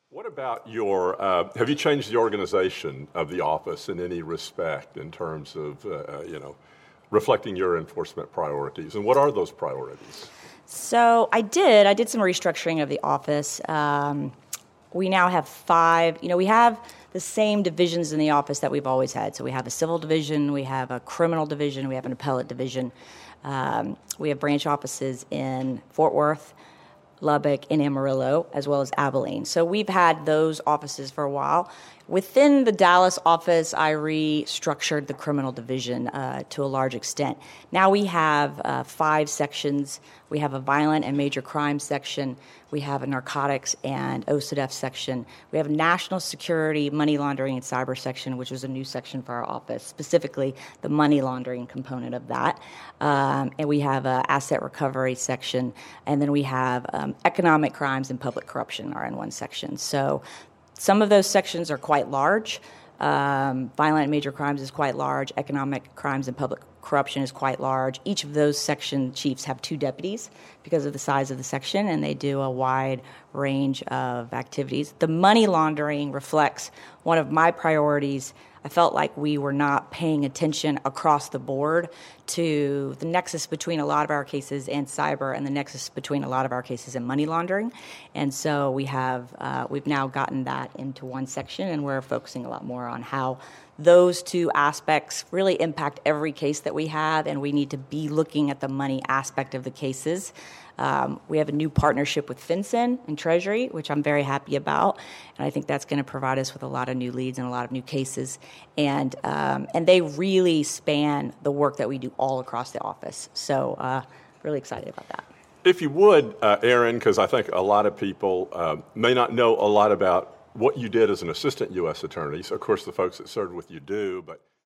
What about have you changed the organization of the office in any respect in terms of, reflecting your enforcement priorities? And what are those priorities? So I did some restructuring of the office. We now have 5, we have the same divisions in the office that we've always had. So we have a civil division, we have a criminal division, we have an appellate division. We have branch offices in Fort Worth, Lubbock, and Amarillo, as well as Abilene. So we've had those offices for a while. Within the Dallas office, I restructured the criminal division to a large extent. Now we have 5 sections. We have a violent and major crime section. We have a narcotics and OCDF section. We have a national security, money laundering, and cyber section, which was a new section for our office, specifically the money laundering component of that. And we have an asset recovery section. And then we have economic crimes and public corruption are in one section. So some of those sections are quite large. Violent and major crimes is quite large. Economic crimes and public corruption is quite large. Each of those section chiefs have 2 deputies because of the size of the section, and they do a wide range of activities. The money laundering reflects one of my priorities. I felt like we were not paying attention across the board to the nexus between a lot of our cases and cyber and the nexus between a lot of our cases and money laundering. And so we've now gotten that into one section, and we're focusing a lot more on how those 2 aspects really impact every case that we have, and we need to be looking at the money aspect of the cases. We have a new partnership with FinCEN and Treasury, which I'm very happy about, and I think that's going to provide us with a lot of new leads and a lot of new cases. And they really span the work that we do all across the office. So really excited about that. If you would, Aaron, because I think a lot of people may not know a lot about what you did as an assistant U.S. attorney. So, of course, the folks that served with you do, but